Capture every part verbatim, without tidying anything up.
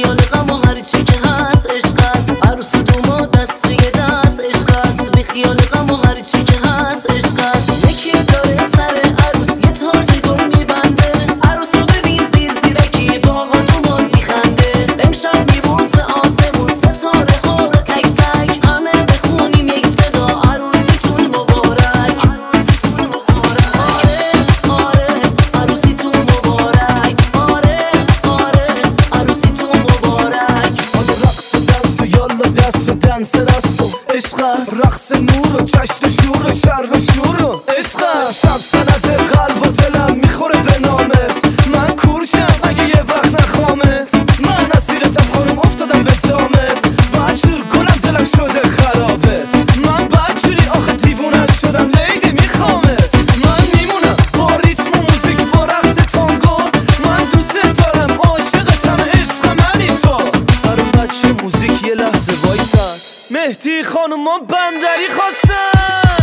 خیال غم و هر چی که هست عشق است. عروس و دوما دست توی دست عشق است. بی خیال غم و هر چی که هست عشق است. یکی داره سر عروس یه تاج گل میبنده. عروس رو ببین زیر زیرکی با آقا دوما میخنده. امشب میبوسه آسمون ستاره ها رو تک تک. همه بخونیم یک صدا عروسیتون مبارک. آره آره عروسیتون مبارک. آره آره عروسیتون مبارک. حالا رقص و دنس و یالا دست و دنس رست و عشق است. رقص نور و جشن و شور و شر و شور و عشق است. شب سنت قلب و دلم میخوره به نامت. من کورشم اگه یه وقت نخوامت. من اسیرتم خانم افتادم به دامت. بدجور گلم دلم شده خرابت. من بدجوری آخه دیوونت شدم لیدی میخوامت. من میمونم با ریتم و موزیک با رقص تانگو. من دوست دارم عاشقتم عشق منی تو. برام بچه موزیک یه لحظه وایسن. مهدی خانوما بندری خواستن.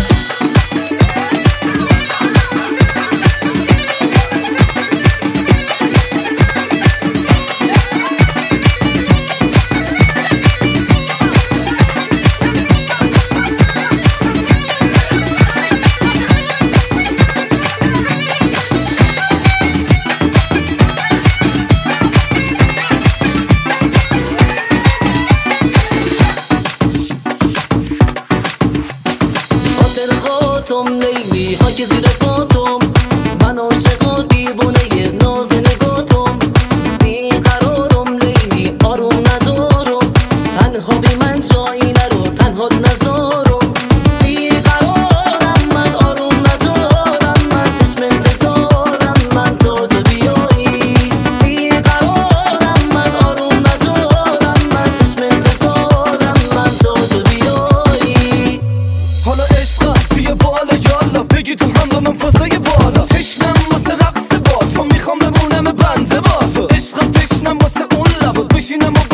خاطم لیلی خاک زیر پاتم. من عاشق و دیوونه ناز نگاتم. بیقرارم لیلی آروم ندارم. تنها بی من جایی نرو تنهات نذارم. بیقرارم من آروم ندارم. من چشم انتظارم من تا تو بیایی. بیقرارم من آروم ندارم. من چشم انتظارم من تا تو بیایی. حالا عشقم بیا بالا یالا بگی تو هم با من فضای بالا. تشنم واسه رقص با تو میخوام بمونم بنده با تو. عشقم تشنم واسه اون لبات بشینم و